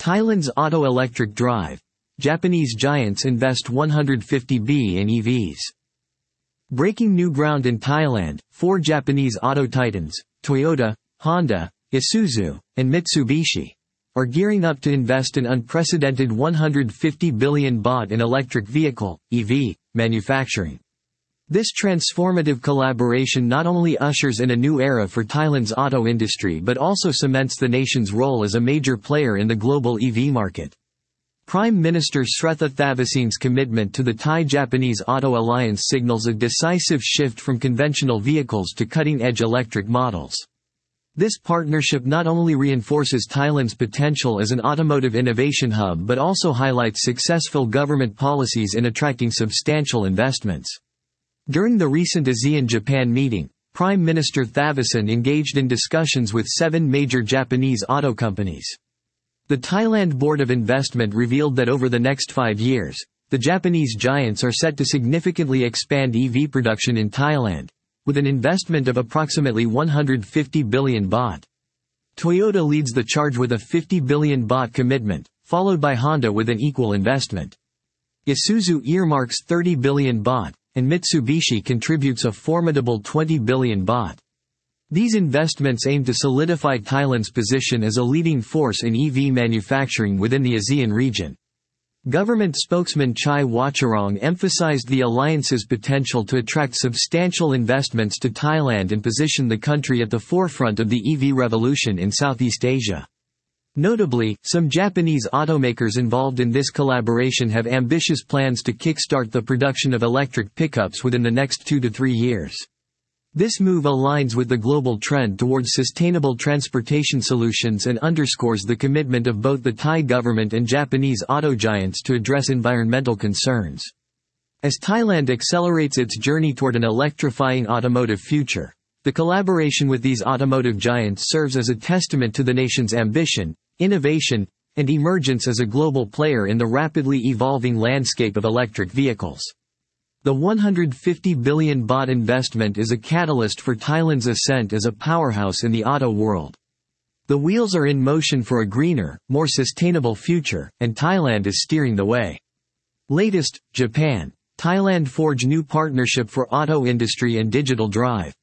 Thailand's auto electric drive. Japanese giants invest 150 billion in EVs. Breaking new ground in Thailand, 4 Japanese auto titans, Toyota, Honda, Isuzu, and Mitsubishi, are gearing up to invest an unprecedented 150 billion baht in electric vehicle, EV, manufacturing. This transformative collaboration not only ushers in a new era for Thailand's auto industry but also cements the nation's role as a major player in the global EV market. Prime Minister Srettha Thavisin's commitment to the Thai-Japanese Auto Alliance signals a decisive shift from conventional vehicles to cutting-edge electric models. This partnership not only reinforces Thailand's potential as an automotive innovation hub but also highlights successful government policies in attracting substantial investments. During the recent ASEAN-Japan meeting, Prime Minister Thavisin engaged in discussions with 7 major Japanese auto companies. The Thailand Board of Investment revealed that over the next 5 years, the Japanese giants are set to significantly expand EV production in Thailand, with an investment of approximately 150 billion baht. Toyota leads the charge with a 50 billion baht commitment, followed by Honda with an equal investment. Isuzu earmarks 30 billion baht, and Mitsubishi contributes a formidable 20 billion baht. These investments aim to solidify Thailand's position as a leading force in EV manufacturing within the ASEAN region. Government spokesman Chai Wacharong emphasized the alliance's potential to attract substantial investments to Thailand and position the country at the forefront of the EV revolution in Southeast Asia. Notably, some Japanese automakers involved in this collaboration have ambitious plans to kickstart the production of electric pickups within the next 2 to 3 years. This move aligns with the global trend towards sustainable transportation solutions and underscores the commitment of both the Thai government and Japanese auto giants to address environmental concerns. As Thailand accelerates its journey toward an electrifying automotive future, the collaboration with these automotive giants serves as a testament to the nation's ambition, innovation, and emergence as a global player in the rapidly evolving landscape of electric vehicles. The 150 billion baht investment is a catalyst for Thailand's ascent as a powerhouse in the auto world. The wheels are in motion for a greener, more sustainable future, and Thailand is steering the way. Latest, Japan. Thailand forge new partnership for auto industry and digital drive.